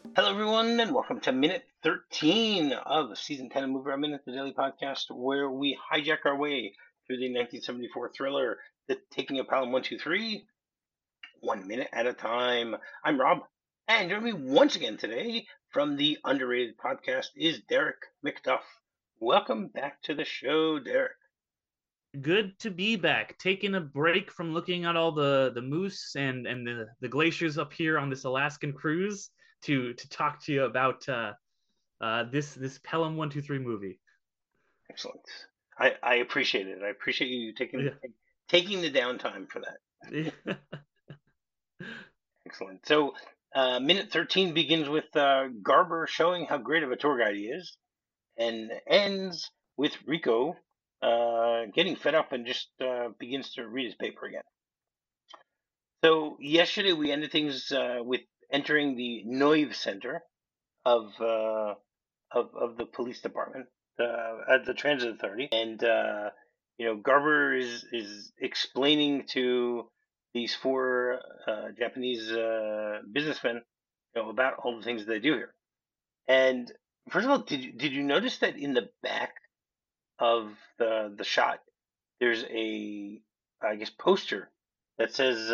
Hello, everyone, and welcome to minute 13 of season 10 of Move Around Minute, the daily podcast, where we hijack our way through the 1974 thriller, The Taking of Pelham 123, 1 minute at a time. I'm Rob, and joining me once again today from the underrated podcast is Derek McDuff. Welcome back to the show, Derek. Good to be back. Taking a break from looking at all the moose and the glaciers up here on this Alaskan cruise to talk to you about this Pelham 123 movie. Excellent. I appreciate it. I appreciate you taking the downtime for that. Yeah. Excellent. So, minute 13 begins with Garber showing how great of a tour guide he is, and ends with Rico getting fed up and just begins to read his paper again. So, yesterday we ended things with entering the Noive Center of, of the police department at the Transit Authority, and Garber is explaining to these four Japanese businessmen, about all the things they do here. And first of all, did you notice that in the back of the shot, there's a, I guess, poster that says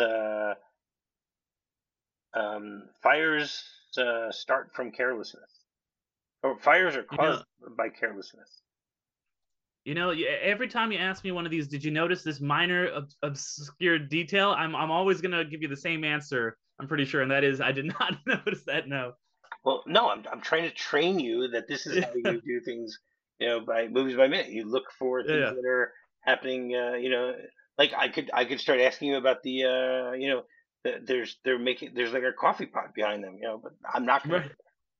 fires start from carelessness, or fires are You know, caused by carelessness. every time you ask me one of these, did you notice this minor obscure detail? I'm always gonna give you the same answer. I'm pretty sure, and that is I did not notice that. No. Well, no, I'm trying to train you that this is how you do things, by movies by minute. You look for things Yeah. that are happening, like I could start asking you about the, there's like a coffee pot behind them, but I'm not gonna. Right.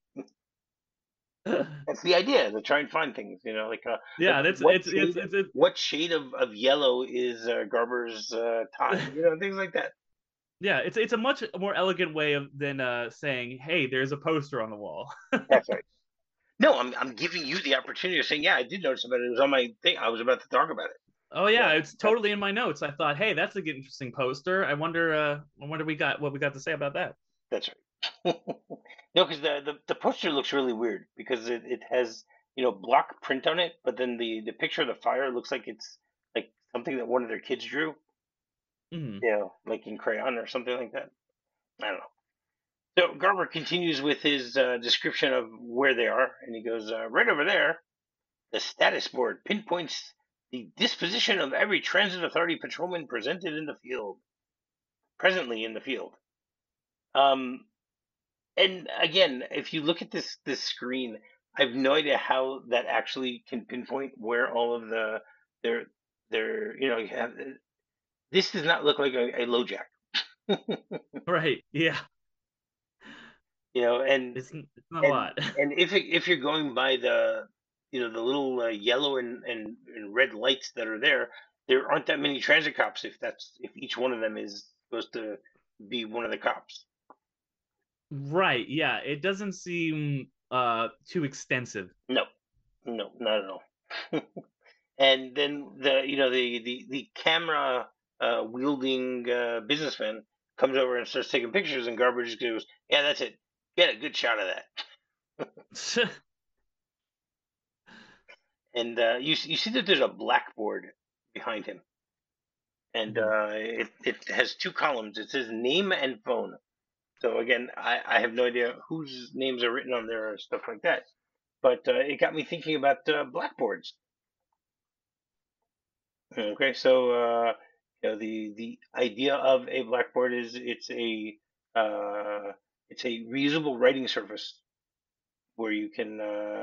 That's the idea, to try and find things, like Yeah, that's what it's shade it's it, what shade of yellow is Garber's tie, things like that. yeah, it's a much more elegant way of than saying, "Hey, there's a poster on the wall." That's right. No, I'm giving you the opportunity of saying, yeah, I did notice about it. It was on my thing. I was about to talk about it. Oh Yeah, yeah, it's that's totally in my notes. I thought, hey, that's a good, interesting poster. I wonder we got what we got to say about that. that's right. No, because the poster looks really weird because it has block print on it, but then the picture of the fire looks like it's like something that one of their kids drew, Hmm. like in crayon or something like that. I don't know. So Garber continues with his description of where they are, and he goes, right over there, the status board pinpoints the disposition of every transit authority patrolman presently in the field. Um, and again, if you look at this screen, I have no idea how that actually can pinpoint where all of their you have, this does not look like a low jack. Right? Yeah, And it's not a and lot. and if you're going by the little yellow and red lights that are there aren't that many transit cops if each one of them is supposed to be one of the cops. Right? Yeah, it doesn't seem too extensive. No, no, not at all. And then the camera wielding businessman comes over and starts taking pictures, and Garber just goes, "Yeah, that's it. Get a good shot of that." And you see that there's a blackboard behind him, and Mhm. it has two columns. It says name and phone. So again, I have no idea whose names are written on there or stuff like that. But it got me thinking about blackboards. Okay, so the idea of a blackboard is uh, it's a reusable writing surface where you can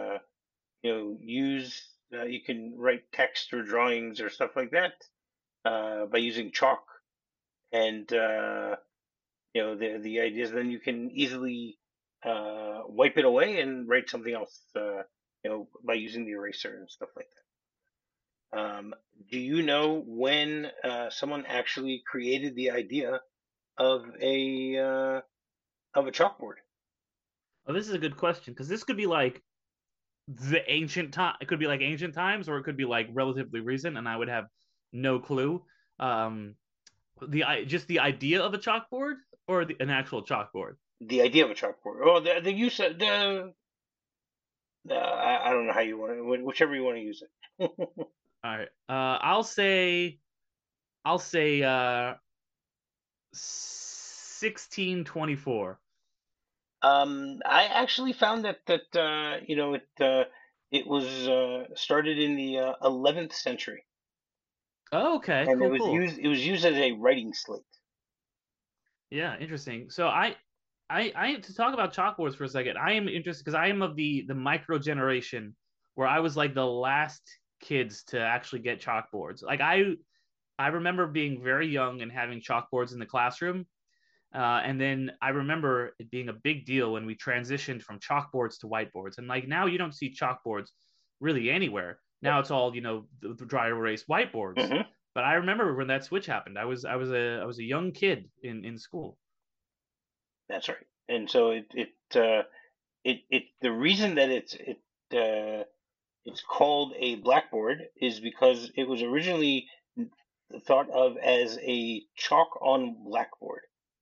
use you can write text or drawings or stuff like that by using chalk, and the idea is then you can easily wipe it away and write something else, by using the eraser and stuff like that. Do you know when someone actually created the idea of a chalkboard? Oh, this is a good question because this could be like the ancient time. It could be like ancient times, or it could be like relatively recent, and I would have no clue. Um, just the idea of a chalkboard or an actual chalkboard. the idea of a chalkboard. Oh, the use of I don't know how you want to, whichever you want to use it. All right. I'll say 1624. I actually found that it was started in the 11th century, Oh, okay, and cool, cool. it was used as a writing slate. Yeah, interesting. So I to talk about chalkboards for a second. I am interested because I am of the micro generation where I was like the last kids to actually get chalkboards. Like I remember being very young and having chalkboards in the classroom. And then I remember it being a big deal when we transitioned from chalkboards to whiteboards. And like now you don't see chalkboards really anywhere. Now it's all, the dry erase whiteboards. Hmm. But I remember when that switch happened. I was a young kid in school. That's right. And so the reason that it's called a blackboard is because it was originally thought of as a chalk on blackboard.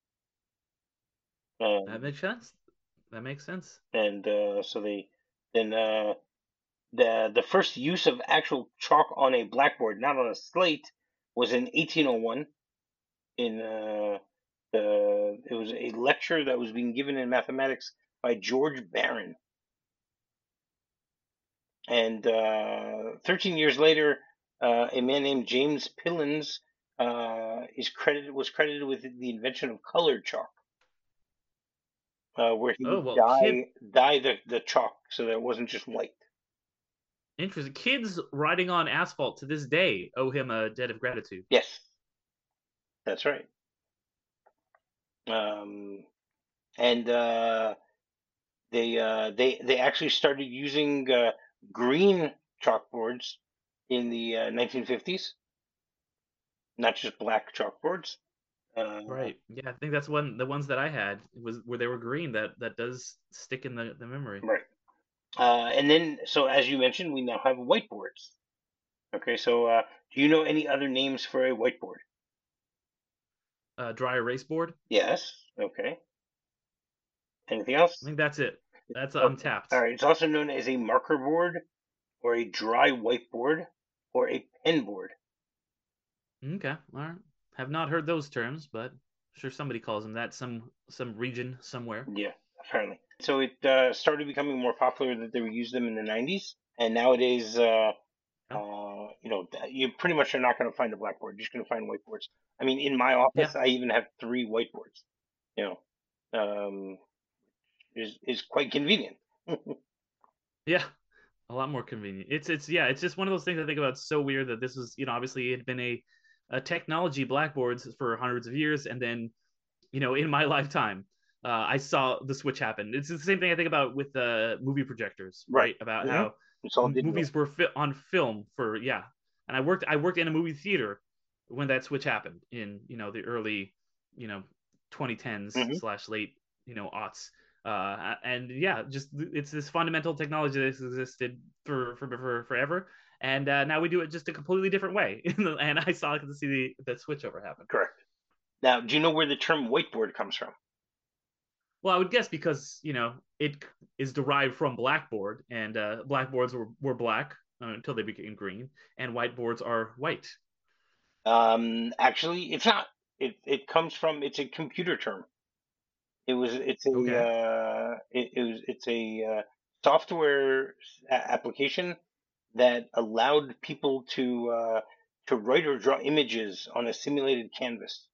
That Um, makes sense. That makes sense. and so they then the first use of actual chalk on a blackboard, not on a slate, was in 1801. In it was a lecture that was being given in mathematics by George Barron, and 13 years later, a man named James Pillins was credited with the invention of colored chalk, where he Oh would well, kid. dye the chalk so that it wasn't just white. Interesting. Kids riding on asphalt to this day owe him a debt of gratitude. Yes, that's right. Um, and they actually started using green chalkboards in the 1950s, not just black chalkboards. Uh, Right. Yeah, I think that's the ones that I had was where they were green. That does stick in the memory. right. And then, so as you mentioned, we now have whiteboards. Okay, so do you know any other names for a whiteboard? Dry erase board. Yes. Okay. Anything I else? think that's it. That's Okay. All untapped. right. It's also known as a marker board, or a dry whiteboard, or a pen board. Okay. All right. Have not heard those terms, but I'm sure somebody calls them that. Some region somewhere. Yeah, apparently. So it started becoming more popular that they would use them in the 90s, and nowadays, Yeah. you pretty much are not going to find a blackboard. You're just going to find whiteboards. I mean, in my Yeah. office, I even have three whiteboards. You know, is quite convenient. Yeah. A lot more convenient. It's yeah. It's just one of those things I think about. It's so weird that this was obviously it had been a technology blackboards for hundreds of years, and then in my lifetime, I saw the switch happen. It's the same thing I think about with movie projectors, Right. right? About Hmm. how It's all digital. movies were on film for yeah, and I worked in a movie theater when that switch happened in the early you know 2010s Hmm. slash late aughts. And yeah, just it's this fundamental technology that's existed for forever, and now we do it just a completely different way. And I saw to see the switch over happen. Correct. Now, do you know where the term whiteboard comes from? Well, I would guess because it is derived from blackboard, and blackboards were black until they became green, and whiteboards are white. Actually, it's not. It comes from. It's a computer term. Okay. It's a software application that allowed people to write or draw images on a simulated canvas.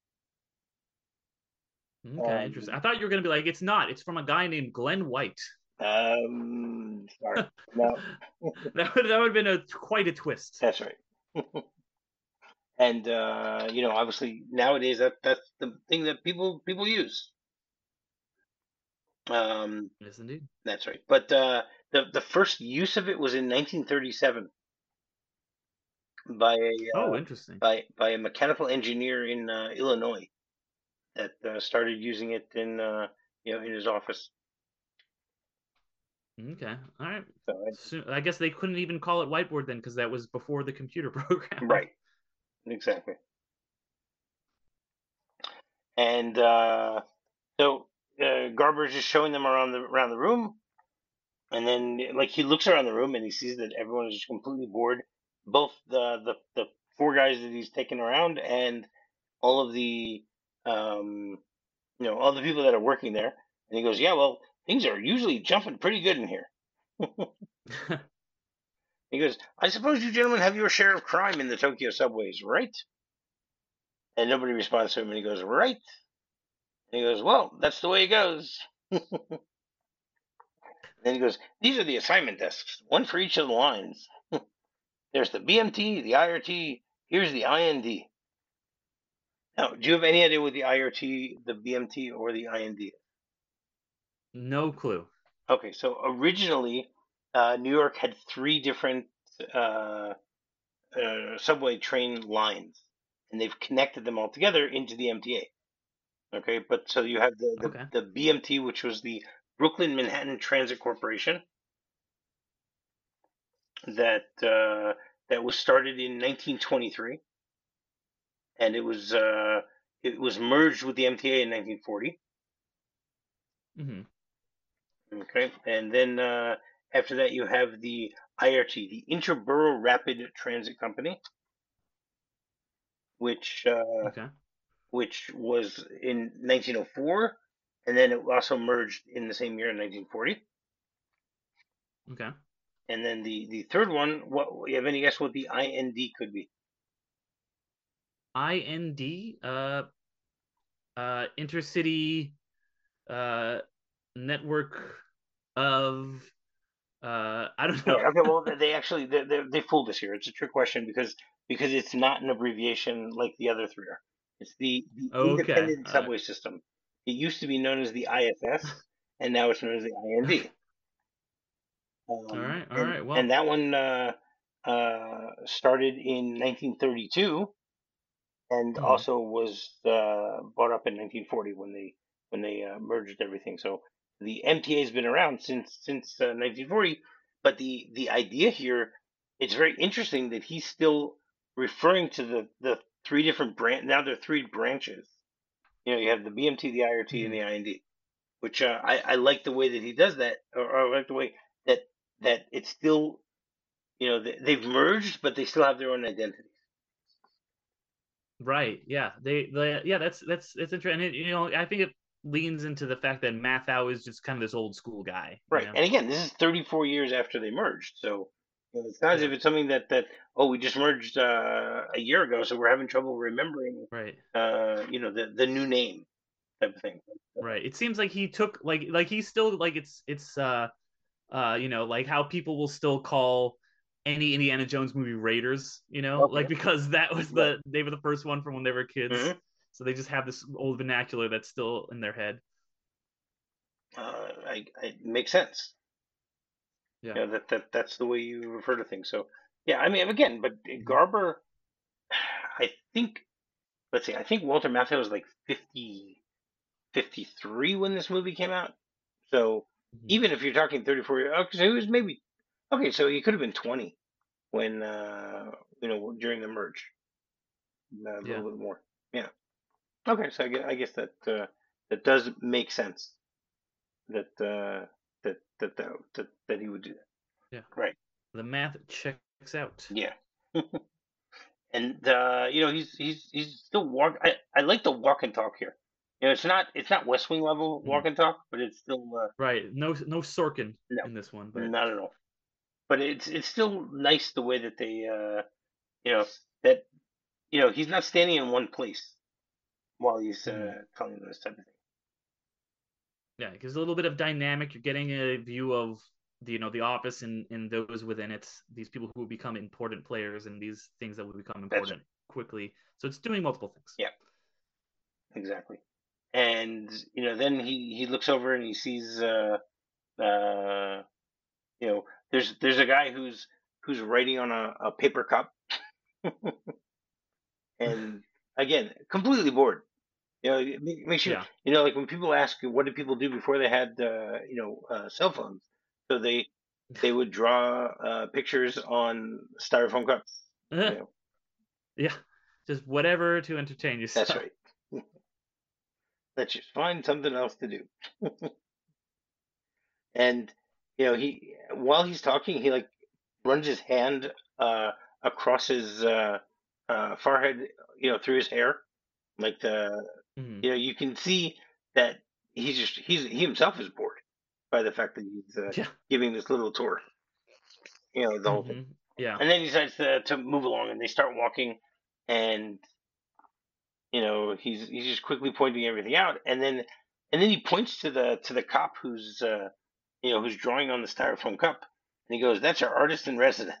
Okay, interesting. Um, I thought you were gonna be like, it's not. It's from a guy named Glenn White. Sorry, no, That would have been quite a twist. that's right. And obviously nowadays that's the thing that people use. Um, Yes, indeed. that's right. But the first use of it was in 1937 by Oh, interesting. by a mechanical engineer in Illinois that started using it in in his office. Okay, all right. So, So I guess they couldn't even call it whiteboard then, because that was before the computer program. right, exactly. And so Garber's just showing them around the room, and then like he looks around the room and he sees that everyone is just completely bored. Both the four guys that he's taken around and all of the all the people that are working there. And he goes, "Yeah, well, things are usually jumping pretty good in here." He goes, "I suppose you gentlemen have your share of crime in the Tokyo subways, right?" And nobody responds to him, and he goes, "Right." And he goes, "Well, that's the way it goes." Then he goes, "These are the assignment desks, one for each of the lines. There's the BMT, the IRT, here's the IND." Now, do you have any idea what the IRT, the BMT, or the IND is? No clue. Okay, so originally, New York had three different uh, subway train lines, and they've connected them all together into the MTA. Okay, but so you have Okay. the BMT, which was the Brooklyn Manhattan Transit Corporation, that was started in 1923, and it was merged with the MTA in 1940. Hmm. Okay, and then after that you have the IRT, the Interborough Rapid Transit Company, which Okay. which was in 1904, and then it also merged in the same year in 1940. Okay. And then the third one, what you have any guess what the IND could be? IND. Intercity. Uh, Network of. I don't know. Yeah, okay, well they actually they fooled us here. It's a trick question because it's not an abbreviation like the other three are. It's the Okay. Independent Subway System. It used to be known as the ISS, and now it's known as the Okay. IND. All right. All And right. and Well. that one started in 1932, and Mhm. also was bought up in 1940 when they merged everything. So the MTA has been around since 1940, but the idea here, it's very interesting that he's still referring to the three different branch. Now there are three branches. You have the BMT, the IRT, and Mhm. the IND, which I like the way that he does that, or I like the way that it's still they've merged, but they still have their own identities. Right. Yeah. Yeah. That's interesting. And I think it leans into the fact that Mathau is just kind of this old school guy. Right. And again, this is 34 years after they merged. So it's not as Yeah. if it's something that oh, we just merged a year ago, so we're having trouble remembering Right. the new name type of thing. Right. It seems like he took like he's still like like how people will still call any Indiana Jones movie Raiders, like Okay. because that was Right. they were the first one from when they were kids. Hmm. So they just have this old vernacular that's still in their head. It makes sense. Yeah. That's the way you refer to things. So yeah, I mean, again, but Mhm. Garber, I think, let's see, I think Walter Matthau was like 53 when this movie came out. So Mhm. even if you're talking 34 years, okay, so he was maybe okay. So he could have been 20 when during the merge, a Yeah. little bit more. Yeah. Okay, so I guess that that does make sense that that he would do that. Yeah. Right. The math checks out. Yeah. And he's still walk. I like the walk and talk here. It's not West Wing level Mhm. walk and talk, but it's still Right. No Sorkin no, in this one, but not at all. But it's still nice the way that they you know that he's not standing in one place while he's mhm. telling them this type of thing. Yeah, because a little bit of dynamic. You're getting a view of the office and those within it. These people who will become important players and these things that will become That's right. important quickly. So it's doing multiple things. Yeah, exactly. And then he looks over and he sees uh there's a guy who's writing on a paper cup, and again completely bored. It makes you Yeah. like when people ask you what did people do before they had cell phones. So they would draw pictures on styrofoam cups. You know, Yeah. Just whatever to entertain that's yourself. right. Let's just find something else to do. And he while he's talking, he like runs his hand uh, across his forehead, through his hair, like Hmm. you can see that he himself is bored by the fact that he's Yeah. giving this little tour, the whole thing. Hmm. Yeah. And then he decides to move along, and they start walking, and he's just quickly pointing everything out, and then he points to the cop who's drawing on the styrofoam cup, and he goes, "That's our artist in residence."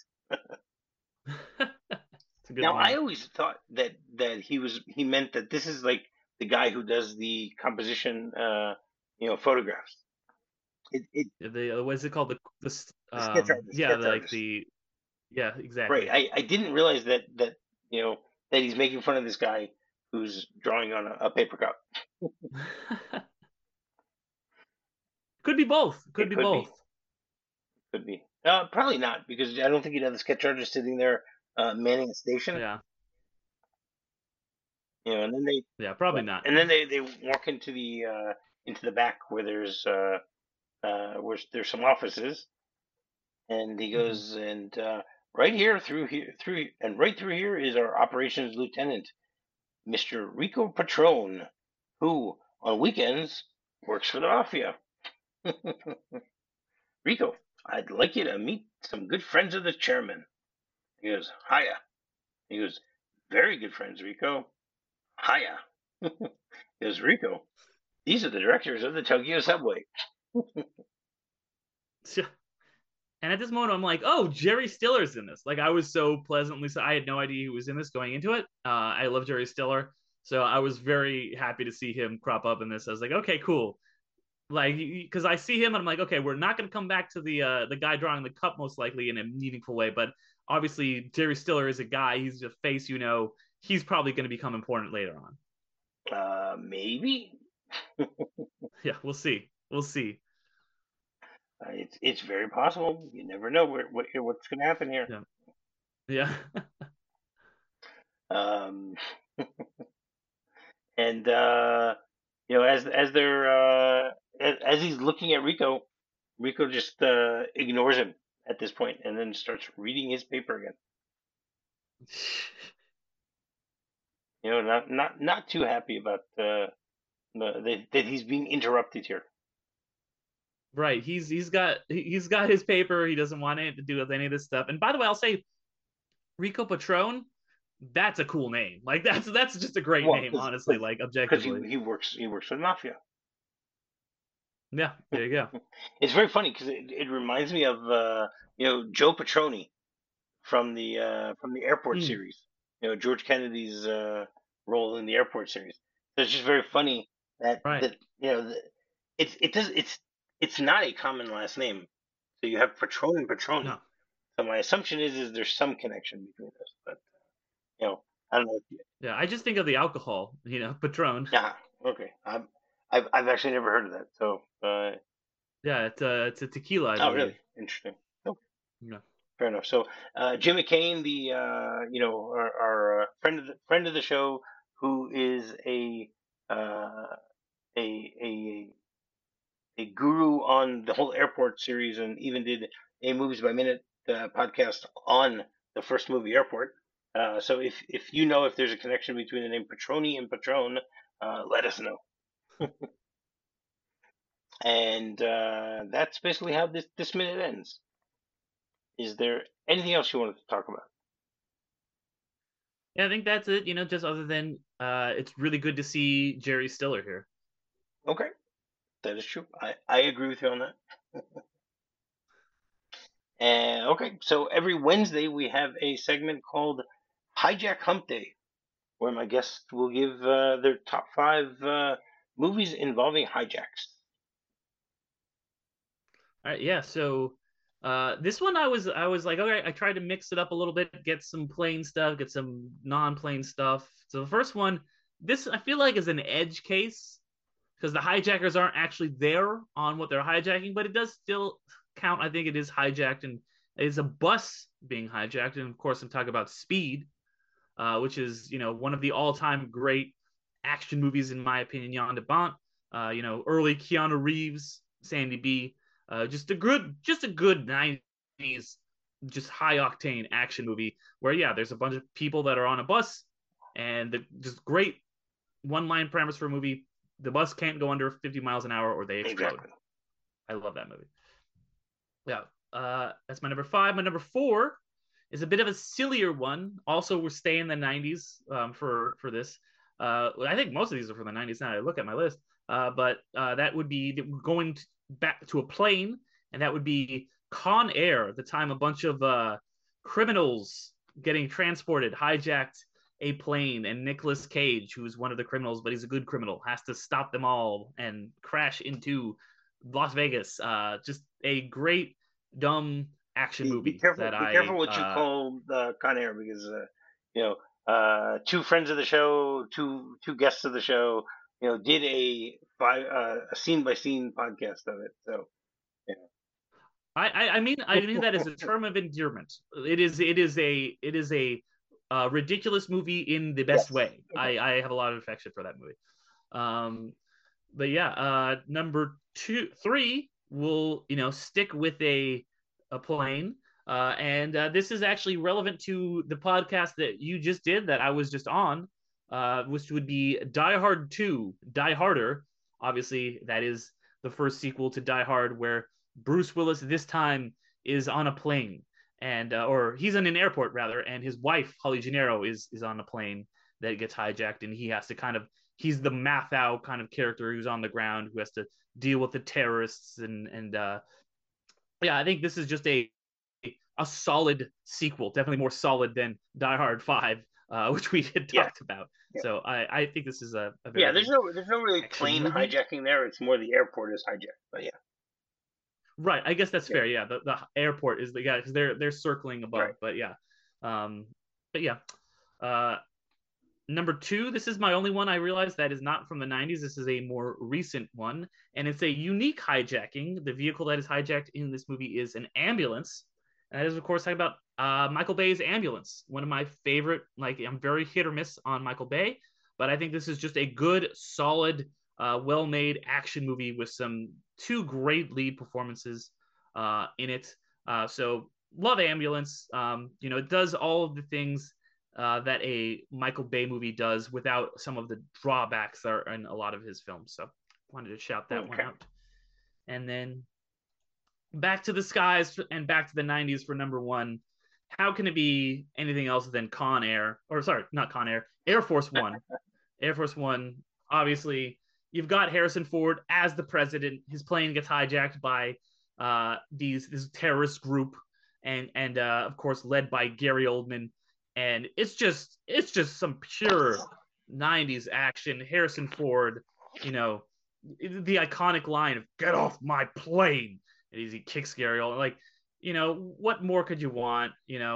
It's a good Now, I line. always thought that he meant that this is like the guy who does the composition, photographs. It The what is it called? The sketch artist, Yeah, sketch like artist, the yeah, right? exactly. I didn't realize that he's making fun of this guy who's drawing on a paper cup. Could be both. Could It be could both. be, could be. Probably not, because I don't think he'd have the sketch artist sitting there manning a station. Yeah. And then they Yeah, probably not. they walk into the back where there's some offices, and he Hmm. goes, and right here right through here is our operations lieutenant, Mr. Rico Patron, who on weekends works for the mafia. Rico, I'd like you to meet some good friends of the chairman. He goes, hiya. He goes, very good friends, Rico. Hiya. He goes, Rico, these are the directors of the Tokyo subway. And at this moment, I'm like, oh, Jerry Stiller's in this. Like, I was so pleasantly, I had no idea he was in this going into it. I love Jerry Stiller. So I was very happy to see him crop up in this. I was like, okay, cool. Like, because I see him and I'm like, okay, we're not going to come back to the guy drawing the cup most likely in a meaningful way. But obviously, Jerry Stiller is a guy. He's a face, he's probably going to become important later on. Maybe. Yeah, we'll see. We'll see. It's very possible. You never know what's going to happen here. Yeah. Yeah. Um, and as they're as he's looking at Rico, Rico just ignores him at this point, and then starts reading his paper again. Not too happy about that he's being interrupted here. Right. He's got his paper. He doesn't want it to do with any of this stuff. And by the way, I'll say Rico Patron, that's a cool name. Like that's just a great Well, name, honestly, like because objectively. he works for the mafia. Yeah, there you go. It's very funny because it reminds me of Joe Petroni from the Airport Mm, series. George Kennedy's role in the Airport series. So it's just very funny that right. that it's not a common last name. So you have Petroni and Petroni. No. So my assumption is there's some connection between those, but you know I don't know. Yeah, I just think of the alcohol, Patron. Yeah, okay. I've actually never heard of that. So Yeah, it's a tequila, I oh believe. really? Interesting. Okay, Yeah. fair enough. So Jim McCain, the our friend of the show, who is uh, a a guru on the whole Airport series, and even did a Movies by Minute podcast on the first movie Airport. So if you know if there's a connection between the name Petroni and Patron, let us know. And that's basically how this minute ends. Is there anything else you wanted to talk about? Yeah, I think that's it. Just other than it's really good to see Jerry Stiller here. Okay, that is true. I agree with you on that. And okay, so every Wednesday we have a segment called Hijack Hump Day, where my guests will give their top five movies involving hijacks. All right, yeah. So this one I was like, okay, I tried to mix it up a little bit, get some plain stuff, get some non-plain stuff. So the first one, this I feel like is an edge case because the hijackers aren't actually there on what they're hijacking, but it does still count. I think it is hijacked and it's a bus being hijacked. And of course, I'm talking about Speed, which is one of the all-time great action movies, in my opinion. Jan de Bont, early Keanu Reeves, Sandy B, just a good 90s, just high octane action movie where there's a bunch of people that are on a bus, and just great one line premise for a movie. The bus can't go under 50 miles an hour or they explode. Exactly. I love that movie. Yeah, that's my number 5. My number 4 is a bit of a sillier one. Also, we're staying in the 90s for this. I think most of these are from the 90s now I look at my list. But that would be going back to a plane, and that would be Con Air, the time a bunch of criminals getting transported, hijacked a plane, and Nicolas Cage, who's one of the criminals, but he's a good criminal, has to stop them all and crash into Las Vegas. Just a great, dumb action movie. Be careful what you call Con Air, because two friends of the show, two guests of the show, did a scene by scene podcast of it. So, I mean that as a term of endearment. It is a ridiculous movie in the best way. Okay. I have a lot of affection for that movie. But yeah, number 3 will stick with a plane. And this is actually relevant to the podcast that you just did that I was just on, which would be Die Hard 2, Die Harder. Obviously, that is the first sequel to Die Hard, where Bruce Willis this time is on a plane, and or he's in an airport rather, and his wife Holly Gennaro is on a plane that gets hijacked, and he has to he's the Mathau kind of character who's on the ground who has to deal with the terrorists, and I think this is just a solid sequel, definitely more solid than Die Hard 5, which we had talked about. Yeah. So I think this is a very there's no really plane movie. Hijacking there. It's more the airport is hijacked, but yeah. Right, I guess that's fair. Yeah, the airport is because they're circling above, right. But yeah, number 2. This is my only one I realized that is not from the 90s. This is a more recent one, and it's a unique hijacking. The vehicle that is hijacked in this movie is an ambulance, and that is of course talking about Michael Bay's Ambulance. One of my favorite. I'm very hit or miss on Michael Bay, but I think this is just a good, solid, well-made action movie with some 2 great lead performances in it. So love Ambulance. It does all of the things that a Michael Bay movie does without some of the drawbacks that are in a lot of his films. So wanted to shout that one out. And then back to the skies and back to the 90s for number 1. How can it be anything else than Con Air? Or sorry, not Con Air, Air Force One. Air Force One, obviously. You've got Harrison Ford as the president. His plane gets hijacked by this terrorist group, and of course led by Gary Oldman. And it's just some pure 90s action. Harrison Ford, the iconic line of "Get off my plane," and he kicks Gary Oldman. What more could you want?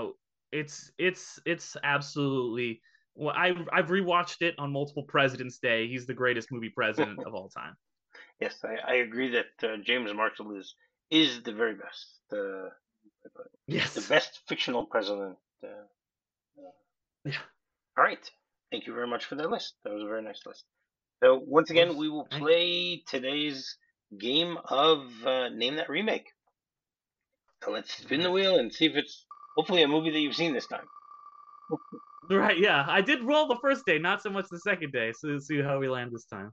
It's absolutely. Well, I've rewatched it on multiple President's Day. He's the greatest movie president of all time. Yes, I agree that James Marshall is the very best. Yes, the best fictional president. Yeah. All right. Thank you very much for that list. That was a very nice list. So once again, we will play today's game of Name That Remake. So let's spin the wheel and see if it's hopefully a movie that you've seen this time. Right, yeah. I did roll the first day, not so much the second day. So let's see how we land this time.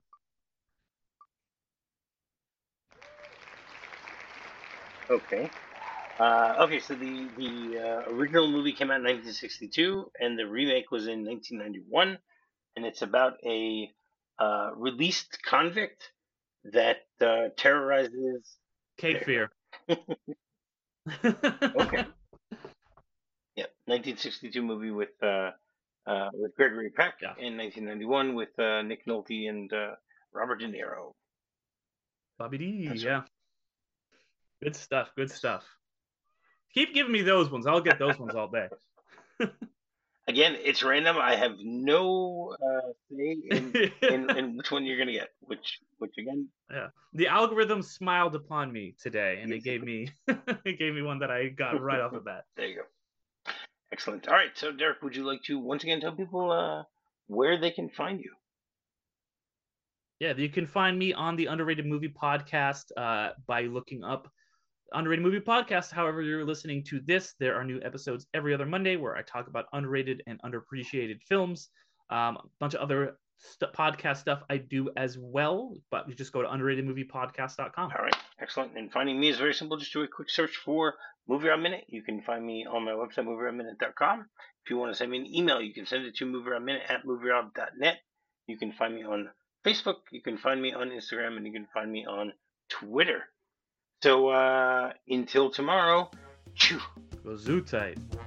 Okay. So the original movie came out in 1962, and the remake was in 1991, and it's about a released convict that terrorizes Cape Fear. Okay. Yeah, 1962 movie with Gregory Peck, in 1991 with Nick Nolte and Robert De Niro. Bobby D, That's right. Good stuff. Keep giving me those ones. I'll get those ones all day. Again, it's random. I have no say in which one you're gonna get. Which again? Yeah, the algorithm smiled upon me today, and it gave me one that I got right off the bat. There you go. Excellent. All right, so Derek, would you like to once again tell people where they can find you? Yeah, you can find me on the Underrated Movie Podcast by looking up Underrated Movie Podcast. However, you're listening to this, there are new episodes every other Monday where I talk about underrated and underappreciated films. A bunch of other podcast stuff I do as well, but you just go to underratedmoviepodcast.com. All right, excellent. And finding me is very simple. Just do a quick search for Movie Round Minute. You can find me on my website, movieroundminute.com. If you want to send me an email, you can send it to movieroundminute@movieround.net. You can find me on Facebook. You can find me on Instagram, and you can find me on Twitter. So until tomorrow, chew. Go zoo tight.